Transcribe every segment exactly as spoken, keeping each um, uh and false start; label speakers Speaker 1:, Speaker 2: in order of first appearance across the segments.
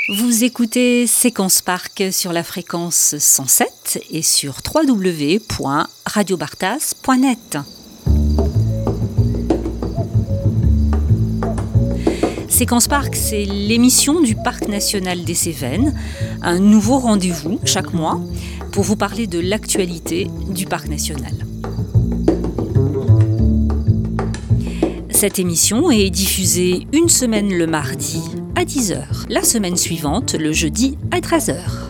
Speaker 1: Vous écoutez Séquence Parc sur la fréquence cent sept et sur w w w point radio bartas point net. Séquence Parc, c'est l'émission du Parc national des Cévennes, un nouveau rendez-vous chaque mois pour vous parler de l'actualité du Parc national. Cette émission est diffusée une semaine le mardi à dix heures, la semaine suivante le jeudi à treize heures.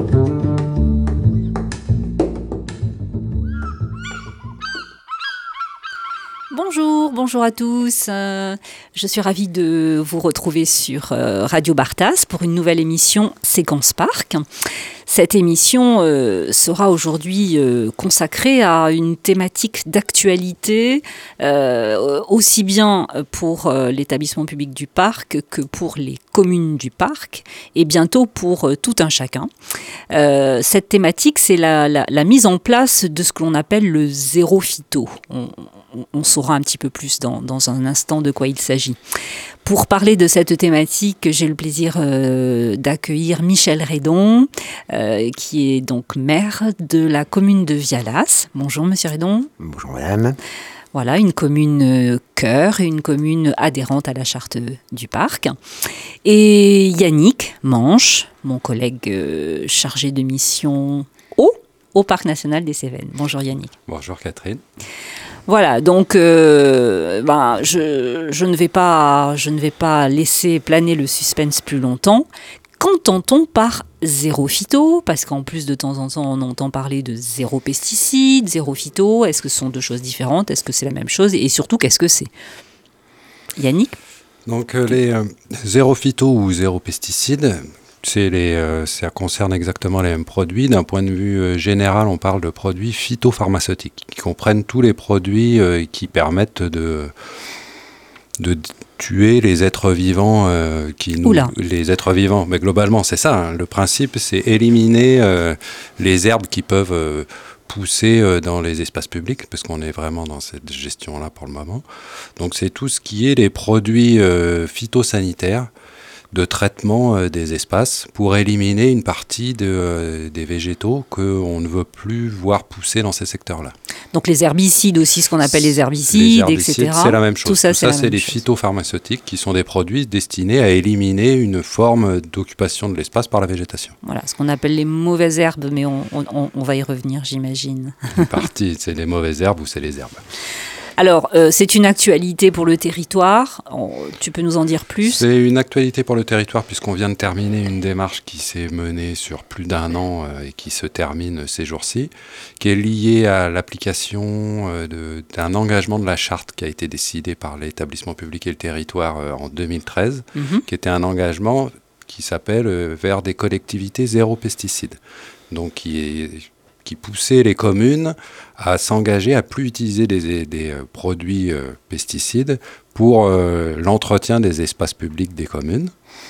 Speaker 1: Bonjour, bonjour à tous. Euh, je suis ravie de vous retrouver sur euh, Radio Bartas pour une nouvelle émission Séquence Parc. Cette émission euh, sera aujourd'hui euh, consacrée à une thématique d'actualité, euh, aussi bien pour euh, l'établissement public du parc que pour les communes du parc et bientôt pour euh, tout un chacun. Euh, cette thématique, c'est la, la, la mise en place de ce que l'on appelle le zéro phyto. On, on, on saura un petit peu plus dans, dans un instant de quoi il s'agit. Pour parler de cette thématique, j'ai le plaisir euh, d'accueillir Michel Redon, euh, qui est donc maire de la commune de Vialas. Bonjour Monsieur Redon.
Speaker 2: Bonjour Madame.
Speaker 1: Voilà, une commune euh, cœur et une commune adhérente à la charte du parc. Et Yannick Manche, mon collègue euh, chargé de mission eau au Parc national des Cévennes. Bonjour Yannick.
Speaker 3: Bonjour Catherine.
Speaker 1: Voilà, donc euh, ben, je, je, ne vais pas, je ne vais pas laisser planer le suspense plus longtemps. Qu'entend-on par zéro phyto ? Parce qu'en plus, de temps en temps, on entend parler de zéro pesticide, zéro phyto. Est-ce que ce sont deux choses différentes ? Est-ce que c'est la même chose ? Et surtout, qu'est-ce que c'est ? Yannick ?
Speaker 3: Donc, euh, les euh, zéro phyto ou zéro pesticide, c'est les, euh, ça concerne exactement les mêmes produits. D'un point de vue euh, général, on parle de produits phytopharmaceutiques, qui comprennent tous les produits euh, qui permettent de... de tuer les êtres vivants euh, qui nous,
Speaker 1: Oula.
Speaker 3: les êtres vivants, mais globalement c'est ça, hein. Le principe c'est éliminer euh, les herbes qui peuvent euh, pousser euh, dans les espaces publics, parce qu'on est vraiment dans cette gestion là pour le moment. Donc c'est tout ce qui est les produits euh, phytosanitaires de traitement euh, des espaces pour éliminer une partie de, euh, des végétaux qu'on ne veut plus voir pousser dans ces secteurs-là.
Speaker 1: Donc les herbicides aussi, ce qu'on appelle les herbicides,
Speaker 3: les herbicides
Speaker 1: et cetera.
Speaker 3: C'est la même chose.
Speaker 1: Tout ça,
Speaker 3: Tout
Speaker 1: c'est,
Speaker 3: ça,
Speaker 1: la
Speaker 3: c'est
Speaker 1: même
Speaker 3: les
Speaker 1: chose.
Speaker 3: phytopharmaceutiques qui sont des produits destinés à éliminer une forme d'occupation de l'espace par la végétation.
Speaker 1: Voilà, ce qu'on appelle les mauvaises herbes, mais on, on, on va y revenir, j'imagine.
Speaker 3: Une partie, c'est les mauvaises herbes ou c'est les herbes.
Speaker 1: Alors, euh, c'est une actualité pour le territoire. On, tu peux nous en dire plus ?
Speaker 3: C'est une actualité pour le territoire puisqu'on vient de terminer une démarche qui s'est menée sur plus d'un an euh, et qui se termine ces jours-ci, qui est liée à l'application euh, de, d'un engagement de la charte qui a été décidé par l'établissement public et le territoire euh, en deux mille treize, mm-hmm. qui était un engagement qui s'appelle euh, vers des collectivités zéro pesticide. Donc, qui est... qui poussait les communes à s'engager à plus utiliser des, des euh, produits euh, pesticides pour euh, l'entretien des espaces publics des communes.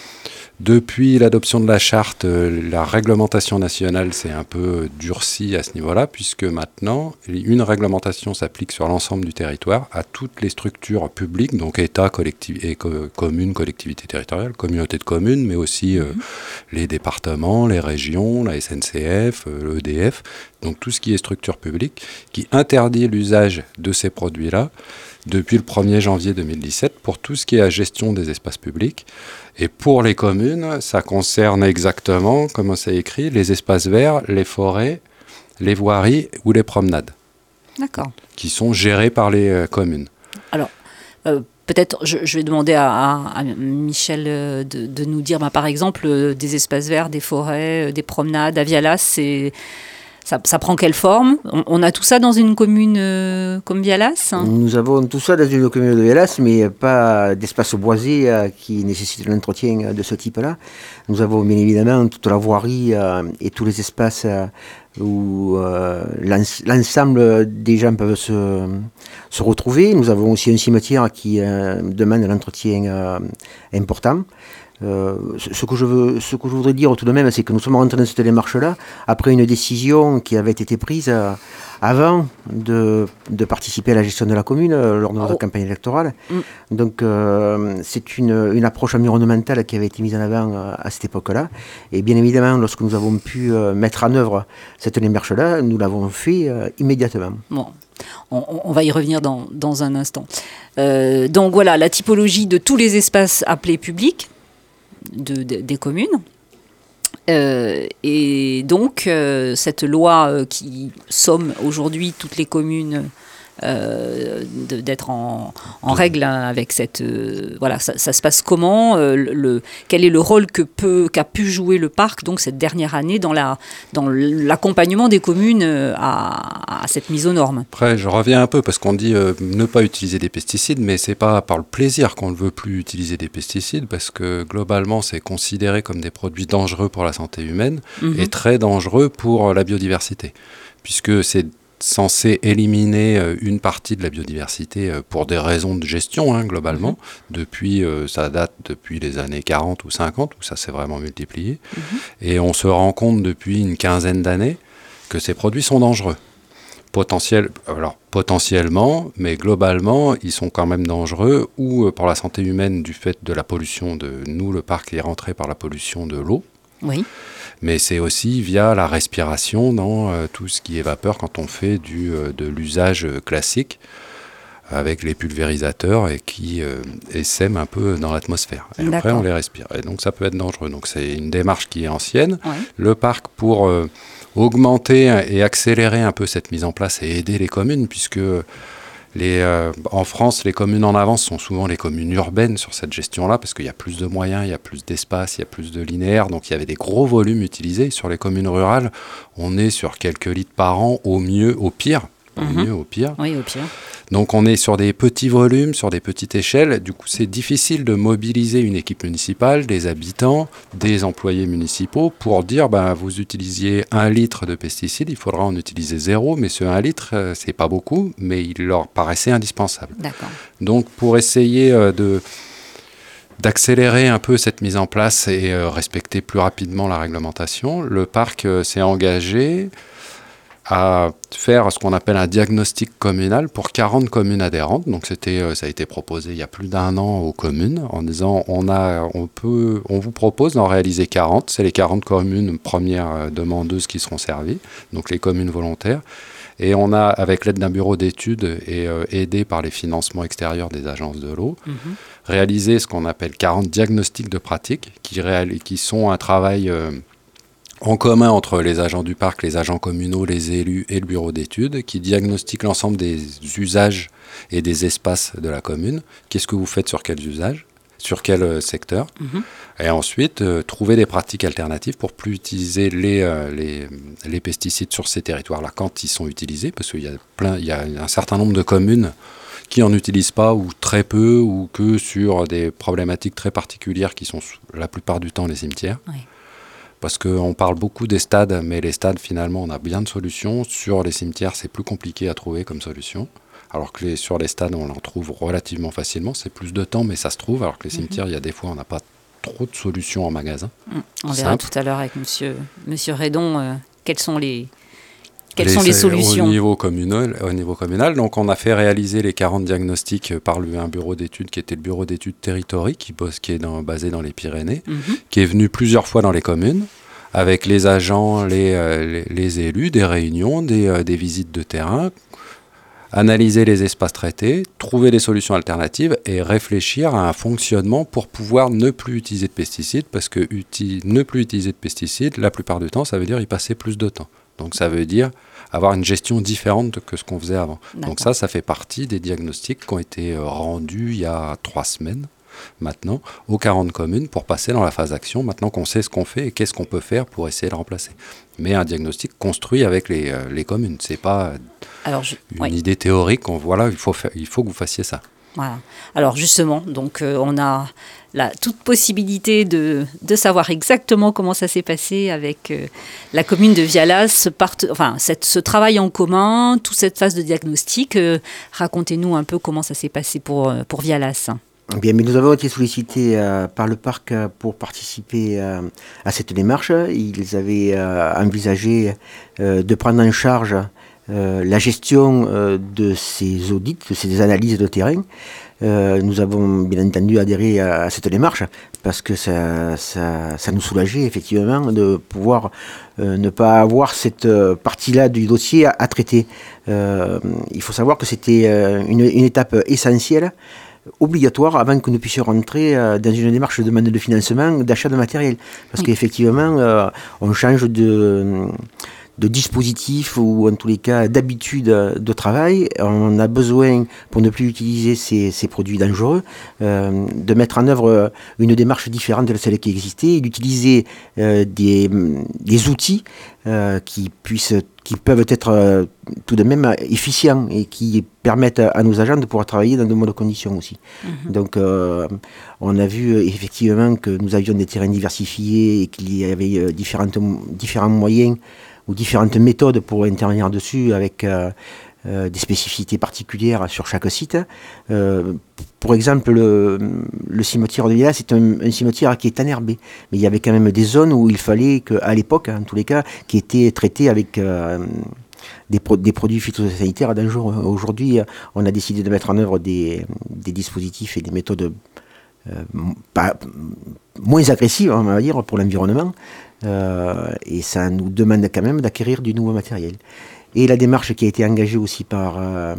Speaker 3: Depuis l'adoption de la charte, euh, la réglementation nationale s'est un peu durcie à ce niveau-là, puisque maintenant, une réglementation s'applique sur l'ensemble du territoire à toutes les structures publiques, donc État, collectivi- et co- communes, collectivités territoriales, communautés de communes, mais aussi euh, mmh. les départements, les régions, la S N C F, euh, l'E D F, donc tout ce qui est structure publique, qui interdit l'usage de ces produits-là depuis le premier janvier deux mille dix-sept pour tout ce qui est la gestion des espaces publics. Et pour les communes, ça concerne exactement, comme c'est écrit, les espaces verts, les forêts, les voiries ou les promenades.
Speaker 1: D'accord.
Speaker 3: Qui sont gérés par les euh, communes.
Speaker 1: Alors, euh, peut-être, je, je vais demander à, à, à Michel euh, de, de nous dire, bah, par exemple, euh, des espaces verts, des forêts, euh, des promenades, à Vialas, c'est... Ça, ça prend quelle forme ? on, on a tout ça dans une commune euh, comme Vialas ?
Speaker 2: Nous avons tout ça dans une commune de Vialas, mais pas d'espace boisé euh, qui nécessite un entretien de ce type-là. Nous avons bien évidemment toute la voirie euh, et tous les espaces euh, où euh, l'ens- l'ensemble des gens peuvent se, se retrouver. Nous avons aussi un cimetière qui euh, demande un entretien euh, important. Euh, ce, ce que je veux, ce que je voudrais dire tout de même, c'est que nous sommes rentrés dans cette démarche-là après une décision qui avait été prise euh, avant de, de participer à la gestion de la commune euh, lors de notre
Speaker 1: Oh.
Speaker 2: campagne électorale.
Speaker 1: Mm.
Speaker 2: Donc euh, c'est une, une approche environnementale qui avait été mise en avant euh, à cette époque-là. Et bien évidemment, lorsque nous avons pu euh, mettre en œuvre cette démarche-là, nous l'avons fait euh, immédiatement.
Speaker 1: Bon, on, on va y revenir dans, dans un instant. Euh, donc voilà, la typologie de tous les espaces appelés publics de, de- des communes. Euh, et donc, euh, cette loi euh, qui somme aujourd'hui toutes les communes euh, de- d'être en, en règle hein, avec cette... euh, voilà, ça, ça se passe comment euh, le, le- quel est le rôle que peut, qu'a pu jouer le parc donc, cette dernière année dans, la, dans l'accompagnement des communes euh, à, à cette mise aux normes?
Speaker 3: Après, je reviens un peu parce qu'on dit euh, ne pas utiliser des pesticides, mais c'est pas par le plaisir qu'on ne veut plus utiliser des pesticides, parce que globalement, c'est considéré comme des produits dangereux pour la santé humaine
Speaker 1: Mhm.
Speaker 3: et très dangereux pour la biodiversité, puisque c'est censé éliminer euh, une partie de la biodiversité euh, pour des raisons de gestion, hein, globalement. Depuis, euh, ça date depuis les années quarante ou cinquante, où ça s'est vraiment multiplié. Et on se rend compte depuis une quinzaine d'années que ces produits sont dangereux. Potentiel, alors potentiellement, mais globalement, ils sont quand même dangereux, ou euh, pour la santé humaine du fait de la pollution de nous, le parc est rentré par la pollution de l'eau,
Speaker 1: Oui.
Speaker 3: mais c'est aussi via la respiration dans euh, tout ce qui est vapeur quand on fait du, euh, de l'usage euh, classique avec les pulvérisateurs et qui euh, essaiment un peu dans l'atmosphère. Et après,
Speaker 1: D'accord.
Speaker 3: on les respire. Et donc, ça peut être dangereux. Donc, c'est une démarche qui est ancienne.
Speaker 1: Ouais.
Speaker 3: Le parc, pour euh, augmenter et accélérer un peu cette mise en place et aider les communes, puisque les, euh, en France, les communes en avance sont souvent les communes urbaines sur cette gestion-là, parce qu'il y a plus de moyens, il y a plus d'espace, il y a plus de linéaire, donc il y avait des gros volumes utilisés. Sur les communes rurales, on est sur quelques litres par an, au mieux, au pire. Au
Speaker 1: Mhm.
Speaker 3: mieux, au pire.
Speaker 1: Oui, au pire.
Speaker 3: Donc on est sur des petits volumes, sur des petites échelles. Du coup, c'est difficile de mobiliser une équipe municipale, des habitants, des employés municipaux pour dire ben, vous utilisiez un litre de pesticides, il faudra en utiliser zéro, mais ce un litre, euh, c'est pas beaucoup, mais il leur paraissait indispensable.
Speaker 1: D'accord.
Speaker 3: Donc pour essayer euh, de d'accélérer un peu cette mise en place et euh, respecter plus rapidement la réglementation, le parc euh, s'est engagé à faire ce qu'on appelle un diagnostic communal pour quarante communes adhérentes. Donc c'était, euh, ça a été proposé il y a plus d'un an aux communes en disant on, a, on, peut, on vous propose d'en réaliser quarante. C'est les quarante communes premières euh, demandeuses qui seront servies, donc les communes volontaires. Et on a, avec l'aide d'un bureau d'études et euh, aidé par les financements extérieurs des agences de l'eau,
Speaker 1: Mhm.
Speaker 3: réalisé ce qu'on appelle quarante diagnostics de pratique qui, réal- qui sont un travail euh, en commun entre les agents du parc, les agents communaux, les élus et le bureau d'études, qui diagnostiquent l'ensemble des usages et des espaces de la commune. Qu'est-ce que vous faites sur quels usages, sur quel euh, secteur,
Speaker 1: Mhm.
Speaker 3: et ensuite euh, trouver des pratiques alternatives pour plus utiliser les, euh, les, les pesticides sur ces territoires-là quand ils sont utilisés, parce qu'il y a plein, il y a un certain nombre de communes qui n'en utilisent pas ou très peu, ou que sur des problématiques très particulières qui sont la plupart du temps les cimetières.
Speaker 1: Oui.
Speaker 3: Parce qu'on parle beaucoup des stades, mais les stades, finalement, on a bien de solutions. Sur les cimetières, c'est plus compliqué à trouver comme solution. Alors que les, sur les stades, on en trouve relativement facilement. C'est plus de temps, mais ça se trouve. Alors que les cimetières, il y a des fois, on n'a pas trop de solutions en magasin.
Speaker 1: Mm. On verra
Speaker 3: Simple.
Speaker 1: tout à l'heure avec monsieur, monsieur Redon euh, quelles sont les, quelles
Speaker 3: Les-
Speaker 1: sont les
Speaker 3: c'est
Speaker 1: solutions.
Speaker 3: Au niveau, communal, au niveau communal, donc on a fait réaliser les quarante diagnostics par le- un bureau d'études qui était le bureau d'études Territory, qui, bosse, qui est dans, basé dans les Pyrénées,
Speaker 1: Mhm.
Speaker 3: qui est venu plusieurs fois dans les communes, avec les agents, les, euh, les, les élus, des réunions, des, euh, des visites de terrain, analyser les espaces traités, trouver des solutions alternatives et réfléchir à un fonctionnement pour pouvoir ne plus utiliser de pesticides, parce que uti- ne plus utiliser de pesticides, la plupart du temps, ça veut dire y passer plus de temps. Donc ça veut dire avoir une gestion différente de- que ce qu'on faisait avant.
Speaker 1: D'accord.
Speaker 3: Donc ça, ça fait partie des diagnostics qui ont été euh, rendus il y a trois semaines maintenant aux quarante communes pour passer dans la phase d'action, maintenant qu'on sait ce qu'on fait et qu'est-ce qu'on peut faire pour essayer de le remplacer. Mais un diagnostic construit avec les, euh, les communes, c'est pas
Speaker 1: Alors, je-
Speaker 3: une
Speaker 1: oui.
Speaker 3: idée théorique, on, voilà, il faut, faire, il faut que vous fassiez ça.
Speaker 1: Voilà. Alors justement, donc euh, on a la toute possibilité de, de savoir exactement comment ça s'est passé avec euh, la commune de Vialas, ce, part, enfin, cette, ce travail en commun, toute cette phase de diagnostic. Euh, racontez-nous un peu comment ça s'est passé pour, pour Vialas.
Speaker 2: Bien, mais nous avons été sollicités euh, par le parc euh, pour participer euh, à cette démarche. Ils avaient euh, envisagé euh, de prendre en charge euh, la gestion euh, de ces audits, de ces analyses de terrain. Euh, nous avons bien entendu adhéré à, à cette démarche parce que ça, ça, ça nous soulageait effectivement de pouvoir euh, ne pas avoir cette euh, partie-là du dossier à, à traiter. Euh, il faut savoir que c'était euh, une, une étape essentielle, obligatoire, avant que nous puissions rentrer euh, dans une démarche de demande de financement, d'achat de matériel. Parce oui. qu'effectivement, euh, on change de... de dispositifs ou en tous les cas d'habitude de travail. On a besoin, pour ne plus utiliser ces, ces produits dangereux, euh, de mettre en œuvre une démarche différente de celle qui existait et d'utiliser euh, des, des outils euh, qui, puissent, qui peuvent être euh, tout de même efficients et qui permettent à nos agents de pouvoir travailler dans de bonnes conditions aussi. Mmh. Donc euh, on a vu effectivement que nous avions des terrains diversifiés et qu'il y avait euh, différentes, différents moyens ou différentes méthodes pour intervenir dessus avec euh, euh, des spécificités particulières sur chaque site. Euh, pour exemple, le, le cimetière de Vialas, c'est un, un cimetière qui est enherbé, mais il y avait quand même des zones où il fallait, que, à l'époque, en tous les cas, qui étaient traitées avec euh, des, pro- des produits phytosanitaires dangereux. Aujourd'hui, on a décidé de mettre en œuvre des, des dispositifs et des méthodes euh, pas, moins agressives, on va dire, pour l'environnement. Euh, et ça nous demande quand même d'acquérir du nouveau matériel. Et la démarche qui a été engagée aussi par euh,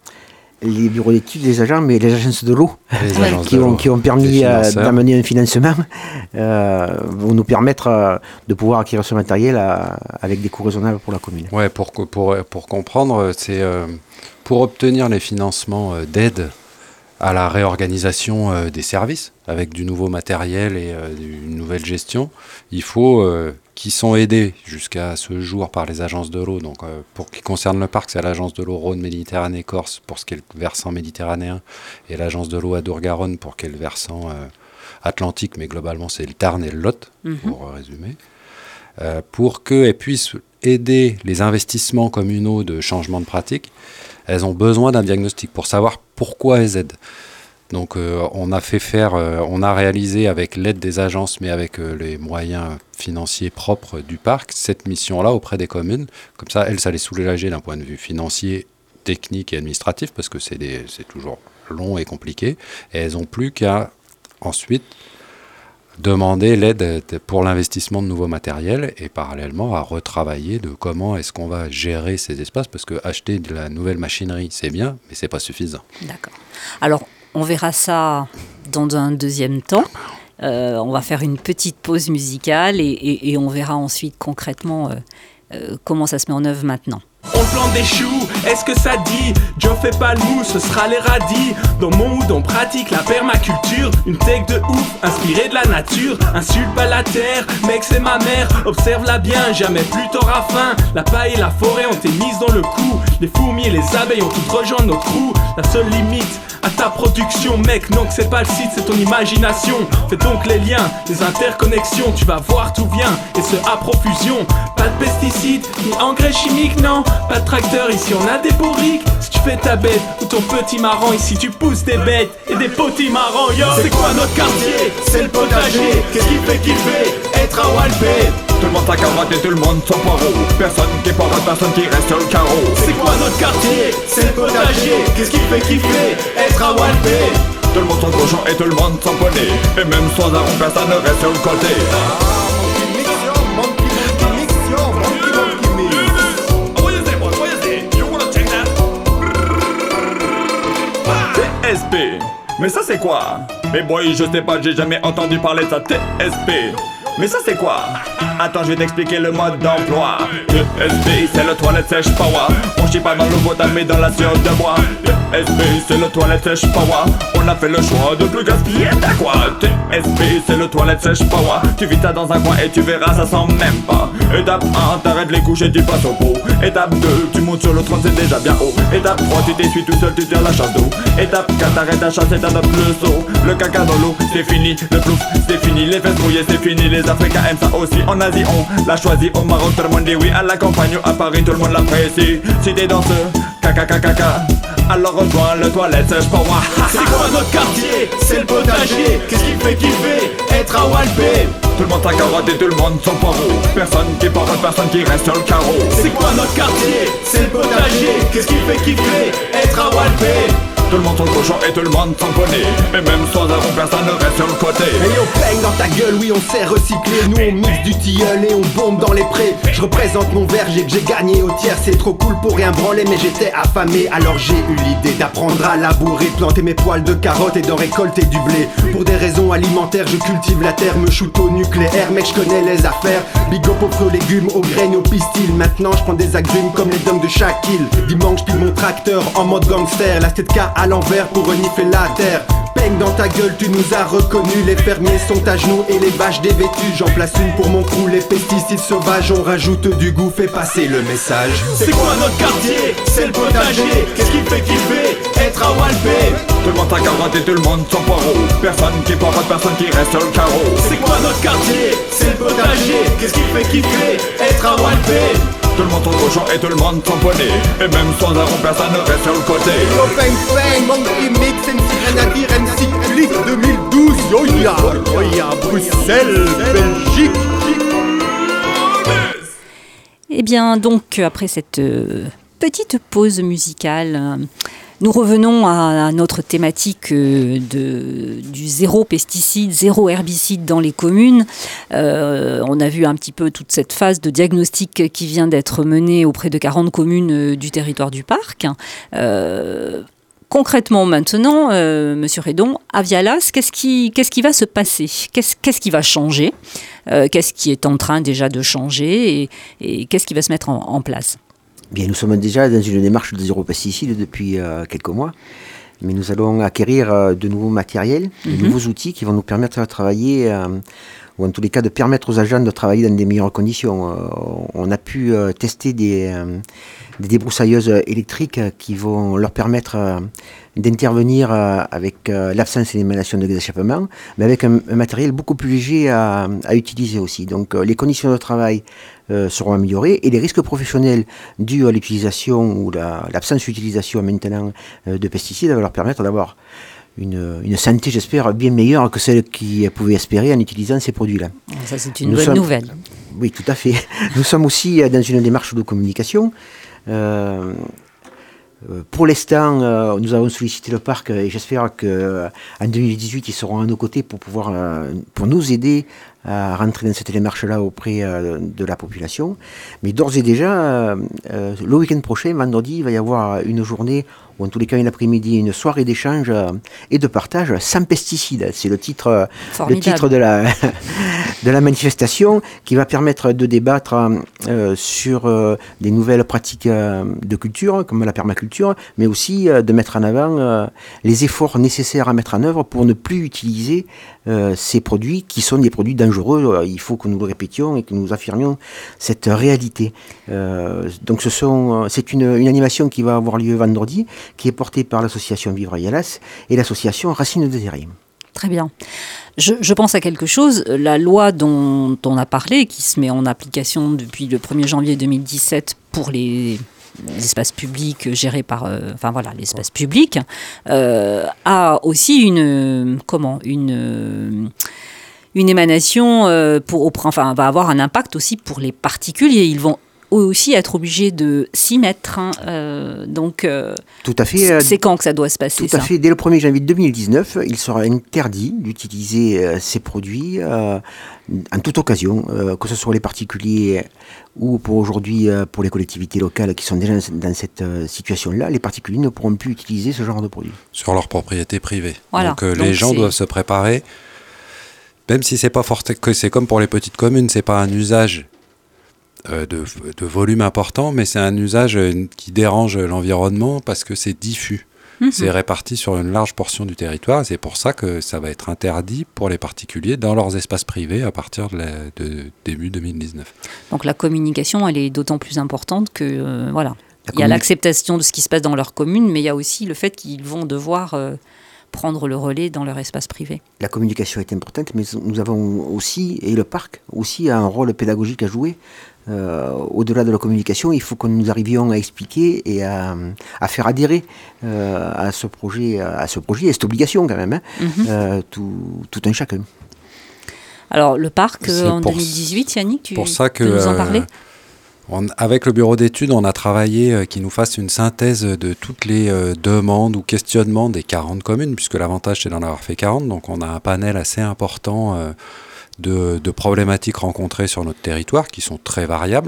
Speaker 2: les bureaux d'études, les agents, mais les agences de l'eau, agences qui, de ont, l'eau qui ont permis euh, d'amener un financement, euh, vont nous permettre euh, de pouvoir acquérir ce matériel à, avec des coûts raisonnables pour la commune.
Speaker 3: Ouais, pour, pour, pour comprendre, c'est euh, pour obtenir les financements euh, d'aide à la réorganisation euh, des services avec du nouveau matériel et euh, une nouvelle gestion, il faut euh, qu'ils sont aidés jusqu'à ce jour par les agences de l'eau. Donc euh, pour ce qui concerne le parc, c'est l'agence de l'eau Rhône-Méditerranée-Corse pour ce qui est le versant méditerranéen et l'agence de l'eau Adour-Garonne pour ce qui est le versant euh, atlantique, mais globalement c'est le Tarn et le Lot, mm-hmm. pour résumer, euh, pour qu'elles puissent aider les investissements communaux de changement de pratique. Elles ont besoin d'un diagnostic pour savoir pourquoi elles aident. Donc euh, on a fait faire, euh, on a réalisé avec l'aide des agences, mais avec euh, les moyens financiers propres du parc, cette mission-là auprès des communes. Comme ça, elles, ça les soulageait d'un point de vue financier, technique et administratif, parce que c'est, des, c'est toujours long et compliqué. Et elles n'ont plus qu'à ensuite demander l'aide pour l'investissement de nouveaux matériels et parallèlement à retravailler de comment est-ce qu'on va gérer ces espaces, parce que acheter de la nouvelle machinerie, c'est bien, mais c'est pas suffisant.
Speaker 1: D'accord. Alors, on verra ça dans un deuxième temps. Euh, on va faire une petite pause musicale et, et, et on verra ensuite concrètement euh, euh, comment ça se met en œuvre maintenant.
Speaker 4: On plante des choux, est-ce que ça dit? Joe fait pas le mou, ce sera les radis. Dans mon mood on pratique la permaculture. Une tech de ouf, inspirée de la nature. Insulte pas la terre, mec c'est ma mère. Observe-la bien, jamais plus t'auras faim. La paille et la forêt ont été mises dans le coup. Les fourmis et les abeilles ont toutes rejoint notre crew. La seule limite à ta production, mec, non que c'est pas le site, c'est ton imagination. Fais donc les liens, les interconnexions. Tu vas voir tout vient, et ce à profusion. Pas de pesticides, ni engrais chimiques, non. Pas de tracteur, ici on a des bourriques. Si tu fais ta bête ou ton petit marrant, ici tu pousses des bêtes et des petits marrants, yo. C'est quoi notre quartier? C'est le potager. Qu'est-ce qui fait kiffer être à Walpé?
Speaker 5: Tout le monde sa carotte et tout le monde son poireau. Personne qui porte, personne qui reste sur le carreau.
Speaker 4: C'est quoi notre quartier? C'est le potager. Qu'est-ce qui fait kiffer être à Walpé?
Speaker 5: Tout le monde son cochon et tout le monde son poney. Et même sans arôme, personne ne reste sur le côté. T S P. Mais ça c'est quoi? Mais boy, je sais pas, j'ai jamais entendu parler de ça. T S P. mais ça c'est quoi? Attends, je vais t'expliquer le mode d'emploi. T S B, c'est le toilette sèche power. On chie pas dans le bois, mais dans la sueur de bois. T S B, c'est le toilette sèche power. On a fait le choix de plus gaspiller ta quoi. T S B, c'est le toilette sèche power. Tu vis ça dans un coin et tu verras, ça sent même pas. Étape un, t'arrêtes les couches et tu passes au pot. Étape deux, tu montes sur le trône, c'est déjà bien haut. Étape trois, tu t'essuies tout seul, tu tires la chasse d'eau. Étape quatre, t'arrêtes à chasser, t'adoptes le saut. Le caca dans l'eau, c'est fini. Le plouf, c'est fini. Les fesses mouillées, c'est fini. Les Africains aiment ça aussi. En Asie, on l'a choisi. Au Maroc, tout le monde dit oui. À la campagne, à Paris, tout le monde l'apprécie. Si t'es dans ce caca caca caca, alors rejoins le toilette sèche pour moi.
Speaker 4: C'est quoi notre quartier? C'est le potager. Qu'est-ce qui fait kiffer? Être à Walpé.
Speaker 5: Tout le monde sa carotte et tout le monde son poireau. Personne qui porte, personne qui reste sur le carreau.
Speaker 4: C'est quoi notre quartier? C'est le potager. Qu'est-ce qui fait kiffer? Être à Walpé.
Speaker 5: Tout le monde son cochon et tout le monde son poney. Mais même sans arôme, personne ne reste sur le côté.
Speaker 6: Et on peigne dans ta gueule, oui on sait recycler. Nous on mixe du tilleul et on bombe dans les prés. Je représente mon verger que j'ai gagné au tiers. C'est trop cool pour rien branler, mais j'étais affamé. Alors j'ai eu l'idée d'apprendre à labourer, planter mes poils de carottes et d'en récolter du blé. Pour des raisons alimentaires, je cultive la terre, me shoot au nucléaire. Mec, je connais les affaires. Big up aux fruits, aux légumes, aux graines, aux pistils. Maintenant je prends des agrumes comme les dômes de Shaquille. Dimanche, je pile mon tracteur en mode gangster. La tête K à l'envers pour renifler la terre. Peigne dans ta gueule, tu nous as reconnus. Les fermiers sont à genoux et les vaches dévêtues. J'en place une pour mon crew, les pesticides sauvages. On rajoute du goût, fais passer le message.
Speaker 4: C'est quoi notre quartier? C'est le potager. Qu'est-ce qui fait kiffer? Être à Walpé.
Speaker 5: Tout le monde sa carotte et tout le monde son poireau. Personne qui porte, personne qui reste sur le carreau.
Speaker 4: C'est quoi notre quartier? C'est le potager. Qu'est-ce qui fait kiffer? Être à Walpé.
Speaker 5: Tout le monde son cochon et tout le monde son poney. Et même sans arôme, personne ne reste sur le côté.
Speaker 6: Yo bang bang, Monkey Mix, M C Grenadier, M C Click deux mille douze. Yo ya, yo ya, Bruxelles, Belgique.
Speaker 1: Eh bien, donc, après cette euh, petite pause musicale, euh, nous revenons à, à notre thématique euh, de, du zéro pesticide, zéro herbicide dans les communes. Euh, on a vu un petit peu toute cette phase de diagnostic qui vient d'être menée auprès de quarante communes euh, du territoire du parc. Euh, concrètement, maintenant, euh, Monsieur Redon, à Vialas, qu'est-ce qui, qu'est-ce qui va se passer? Qu'est-ce, qu'est-ce qui va changer? euh, Qu'est-ce qui est en train déjà de changer et, et qu'est-ce qui va se mettre en, en place?
Speaker 2: Bien, nous sommes déjà dans une démarche de zéro pesticide depuis euh, quelques mois, mais nous allons acquérir euh, de nouveaux matériels, de mm-hmm. nouveaux outils qui vont nous permettre de travailler, euh, ou en tous les cas de permettre aux agents de travailler dans des meilleures conditions. Euh, on a pu euh, tester des, euh, des débroussailleuses électriques qui vont leur permettre euh, d'intervenir euh, avec euh, l'absence et l'émanation de gaz d'échappement, mais avec un, un matériel beaucoup plus léger à, à utiliser aussi. Donc euh, les conditions de travail euh, seront améliorées et les risques professionnels dus à l'utilisation ou la, l'absence d'utilisation maintenant euh, de pesticides vont leur permettre d'avoir une, une santé, j'espère, bien meilleure que celle qu'ils pouvaient espérer en utilisant ces produits-là.
Speaker 1: Ça, c'est une
Speaker 2: Nous
Speaker 1: bonne
Speaker 2: sommes,
Speaker 1: nouvelle.
Speaker 2: Oui, tout à fait. Nous sommes aussi dans une démarche de communication. Euh, Pour l'instant, euh, nous avons sollicité le parc et j'espère qu'en deux mille dix-huit, ils seront à nos côtés pour pouvoir, euh, pour nous aider à rentrer dans cette démarche-là auprès euh, de la population. Mais d'ores et déjà, euh, euh, le week-end prochain, vendredi, il va y avoir une journée, ou en tous les cas une après-midi, une soirée d'échange euh, et de partage sans pesticides. C'est le titre, le titre de la, de la manifestation qui va permettre de débattre euh, sur euh, des nouvelles pratiques euh, de culture, comme la permaculture, mais aussi euh, de mettre en avant euh, les efforts nécessaires à mettre en œuvre pour ne plus utiliser euh, ces produits qui sont des produits dangereux. Il faut que nous le répétions et que nous affirmions cette réalité. Euh, donc ce sont, c'est une, une animation qui va avoir lieu vendredi, qui est portée par l'association Vivre à Vialas et l'association Racines de Terrier. Très
Speaker 1: bien. Je, je pense à quelque chose, la loi dont on a parlé, qui se met en application depuis le premier janvier deux mille dix-sept pour les... l'espace public géré par, euh, enfin voilà, l'espace public, euh, a aussi une, comment, une, une émanation euh, pour, enfin, va avoir un impact aussi pour les particuliers. Ils vont aussi être obligés de s'y mettre. Hein, euh, donc, euh,
Speaker 2: tout à fait.
Speaker 1: C'est quand que ça doit se passer?
Speaker 2: Tout à
Speaker 1: ça
Speaker 2: fait. Dès le premier janvier deux mille dix-neuf, il sera interdit d'utiliser euh, ces produits euh, en toute occasion, euh, que ce soit les particuliers ou pour aujourd'hui euh, pour les collectivités locales qui sont déjà dans cette euh, situation-là. Les particuliers ne pourront plus utiliser ce genre de produits.
Speaker 3: Sur leur propriété privée.
Speaker 1: Voilà.
Speaker 3: Donc, euh,
Speaker 1: Donc
Speaker 3: les gens
Speaker 1: c'est...
Speaker 3: doivent se préparer. même si c'est pas fort, que c'est comme pour les petites communes, c'est pas un usage euh, de, de volume important, mais c'est un usage euh, qui dérange l'environnement parce que c'est diffus. Mmh. C'est réparti sur une large portion du territoire, et c'est pour ça que ça va être interdit pour les particuliers dans leurs espaces privés à partir de, la, de début deux mille dix-neuf.
Speaker 1: Donc la communication, elle est d'autant plus importante que euh, voilà, il y a l'acceptation de ce qui se passe dans leur commune, mais il y a aussi le fait qu'ils vont devoir euh, prendre le relais dans leur espace privé.
Speaker 2: La communication est importante, mais nous avons aussi, et le parc aussi a un rôle pédagogique à jouer. Euh, au-delà de la communication, il faut que nous arrivions à expliquer et à, à faire adhérer euh, à ce projet, à ce projet, et cette obligation quand même, hein, mm-hmm. euh, tout, tout un chacun.
Speaker 1: Alors le parc euh, en deux mille dix-huit, Yannick, tu
Speaker 3: pour ça que,
Speaker 1: peux nous en parler ?
Speaker 3: euh, on, Avec le bureau d'études, on a travaillé euh, qui nous fasse une synthèse de toutes les euh, demandes ou questionnements des quarante communes, puisque l'avantage c'est d'en avoir fait quarante, donc on a un panel assez important euh, De, de problématiques rencontrées sur notre territoire qui sont très variables.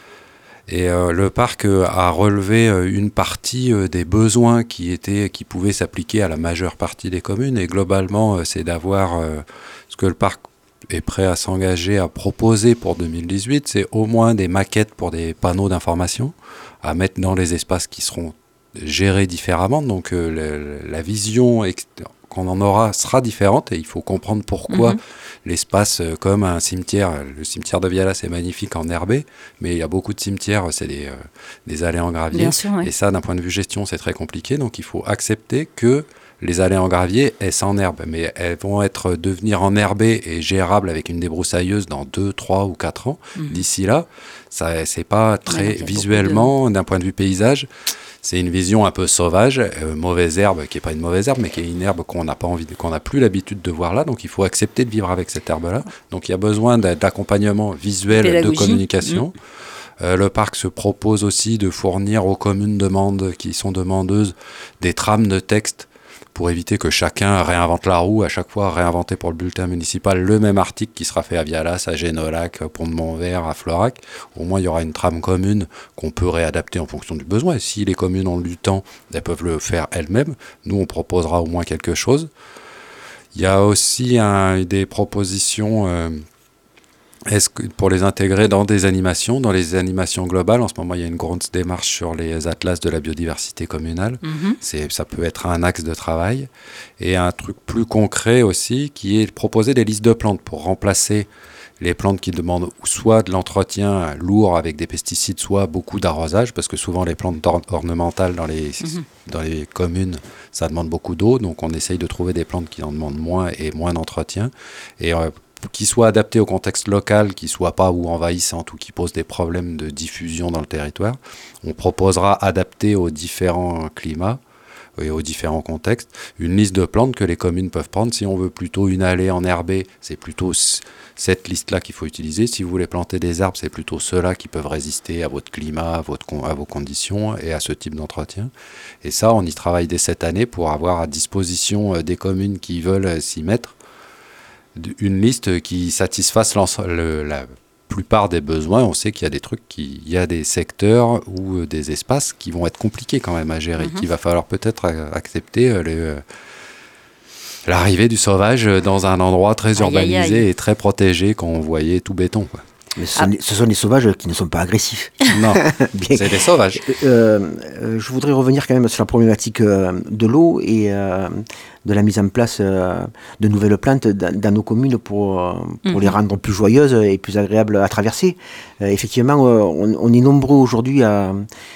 Speaker 3: Et euh, le parc euh, a relevé euh, une partie euh, des besoins qui, étaient, qui pouvaient s'appliquer à la majeure partie des communes. Et globalement, euh, c'est d'avoir euh, ce que le parc est prêt à s'engager à proposer pour deux mille dix-huit, c'est au moins des maquettes pour des panneaux d'information à mettre dans les espaces qui seront gérés différemment. Donc euh, le, la vision ex- qu'on en aura sera différente et il faut comprendre pourquoi mmh. l'espace euh, comme un cimetière, le cimetière de Viala c'est magnifique en herbé, mais il y a beaucoup de cimetières, c'est des, euh, des allées en gravier.
Speaker 1: Bien sûr, oui.
Speaker 3: Et ça d'un point de vue gestion c'est très compliqué, donc il faut accepter que les allées en gravier, elles s'enherbent, mais elles vont être devenir enherbées et gérables avec une débroussailleuse dans deux, trois ou quatre ans. Mmh. D'ici là, ça, c'est pas très ouais, visuellement, de... d'un point de vue paysage, c'est une vision un peu sauvage, euh, mauvaise herbe, qui n'est pas une mauvaise herbe, mais qui est une herbe qu'on n'a pas envie, de, qu'on n'a plus l'habitude de voir là, donc il faut accepter de vivre avec cette herbe-là. Donc il y a besoin d'accompagnement visuel, pédagogie. De communication. Mmh. Euh, le parc se propose aussi de fournir aux communes demandes, qui sont demandeuses des trames de texte pour éviter que chacun réinvente la roue, à chaque fois réinventer pour le bulletin municipal le même article qui sera fait à Vialas, à Génolac, à Pont-de-Montvert, à Florac. Au moins, il y aura une trame commune qu'on peut réadapter en fonction du besoin. Et si les communes ont du temps, elles peuvent le faire elles-mêmes. Nous, on proposera au moins quelque chose. Il y a aussi un, des propositions... Euh, Est-ce que pour les intégrer dans des animations, dans les animations globales, en ce moment il y a une grosse démarche sur les atlas de la biodiversité communale, mmh. c'est, ça peut être un axe de travail, et un truc plus concret aussi qui est de proposer des listes de plantes pour remplacer les plantes qui demandent soit de l'entretien lourd avec des pesticides, soit beaucoup d'arrosage, parce que souvent les plantes or- ornementales dans les, mmh. dans les communes, ça demande beaucoup d'eau, donc on essaye de trouver des plantes qui en demandent moins et moins d'entretien, et euh, qui soient adaptés au contexte local, qui ne soient pas ou envahissantes ou qui posent des problèmes de diffusion dans le territoire. On proposera, adapté aux différents climats et aux différents contextes, une liste de plantes que les communes peuvent prendre. Si on veut plutôt une allée enherbée, c'est plutôt cette liste-là qu'il faut utiliser. Si vous voulez planter des arbres, c'est plutôt ceux-là qui peuvent résister à votre climat, à, votre, à vos conditions et à ce type d'entretien. Et ça, on y travaille dès cette année pour avoir à disposition des communes qui veulent s'y mettre une liste qui satisfasse le, la plupart des besoins. On sait qu'il y a des trucs, qui, il y a des secteurs ou des espaces qui vont être compliqués quand même à gérer, mm-hmm. qu'il va falloir peut-être accepter le, l'arrivée du sauvage dans un endroit très aïe, urbanisé aïe, aïe. Et très protégé quand on voyait tout béton, quoi.
Speaker 2: Mais ce, sont ah. des, ce sont des sauvages qui ne sont pas agressifs.
Speaker 3: Non, Bien. C'est des sauvages.
Speaker 2: Euh, euh, je voudrais revenir quand même sur la problématique euh, de l'eau et euh, de la mise en place euh, de nouvelles plantes dans, dans nos communes pour, pour mmh. les rendre plus joyeuses et plus agréables à traverser. Euh, effectivement, euh, on, on est nombreux aujourd'hui à...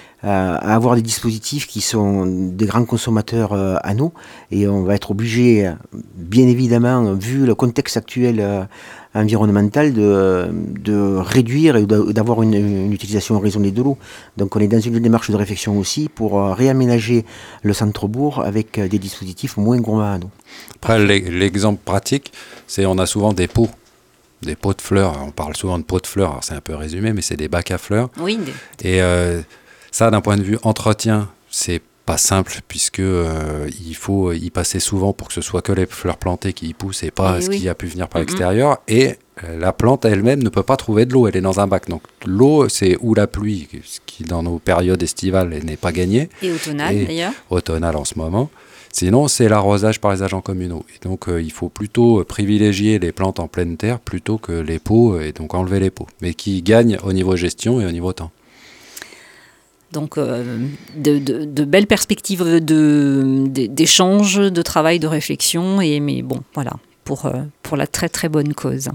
Speaker 2: à avoir des dispositifs qui sont des grands consommateurs euh, à nous, et on va être obligé, bien évidemment, vu le contexte actuel euh, environnemental, de, de réduire et d'avoir une, une utilisation raisonnée de l'eau. Donc on est dans une démarche de réflexion aussi pour euh, réaménager le centre-bourg avec euh, des dispositifs moins gourmands à nous.
Speaker 3: Après, l'exemple pratique, c'est on a souvent des pots. Des pots de fleurs, on parle souvent de pots de fleurs, alors c'est un peu résumé, mais c'est des bacs à fleurs.
Speaker 1: Oui.
Speaker 3: Et euh, ça, d'un point de vue entretien, c'est pas simple, puisque euh, il faut y passer souvent pour que ce soit que les fleurs plantées qui y poussent et pas et ce oui. qui a pu venir par mm-hmm. l'extérieur. Et euh, la plante elle-même ne peut pas trouver de l'eau, elle est dans un bac. Donc l'eau, c'est ou la pluie, ce qui dans nos périodes estivales n'est pas gagné.
Speaker 1: Et automnale
Speaker 3: et
Speaker 1: d'ailleurs.
Speaker 3: Automnale en ce moment. Sinon, c'est l'arrosage par les agents communaux. Et donc, euh, il faut plutôt privilégier les plantes en pleine terre plutôt que les pots, et donc enlever les pots, mais qui gagnent au niveau gestion et au niveau temps.
Speaker 1: Donc, euh, de, de, de belles perspectives de, de, d'échange, de travail, de réflexion, et, mais bon, voilà, pour, euh, pour la très très bonne cause.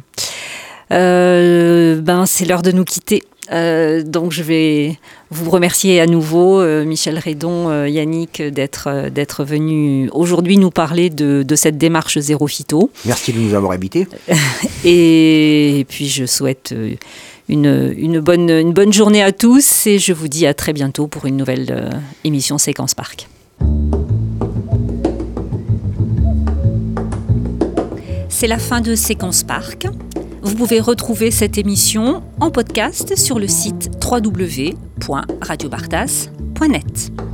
Speaker 1: Euh, ben, c'est l'heure de nous quitter. Euh, donc je vais vous remercier à nouveau, euh, Michel Redon, euh, Yannick, d'être, euh, d'être venus aujourd'hui nous parler de, de cette démarche Zéro Phyto.
Speaker 2: Merci de nous avoir invités.
Speaker 1: Et, et puis je souhaite une, une, bonne, une bonne journée à tous et je vous dis à très bientôt pour une nouvelle euh, émission Séquence Parc. C'est la fin de Séquence Parc. Vous pouvez retrouver cette émission en podcast sur le site w w w point radio bartas point net.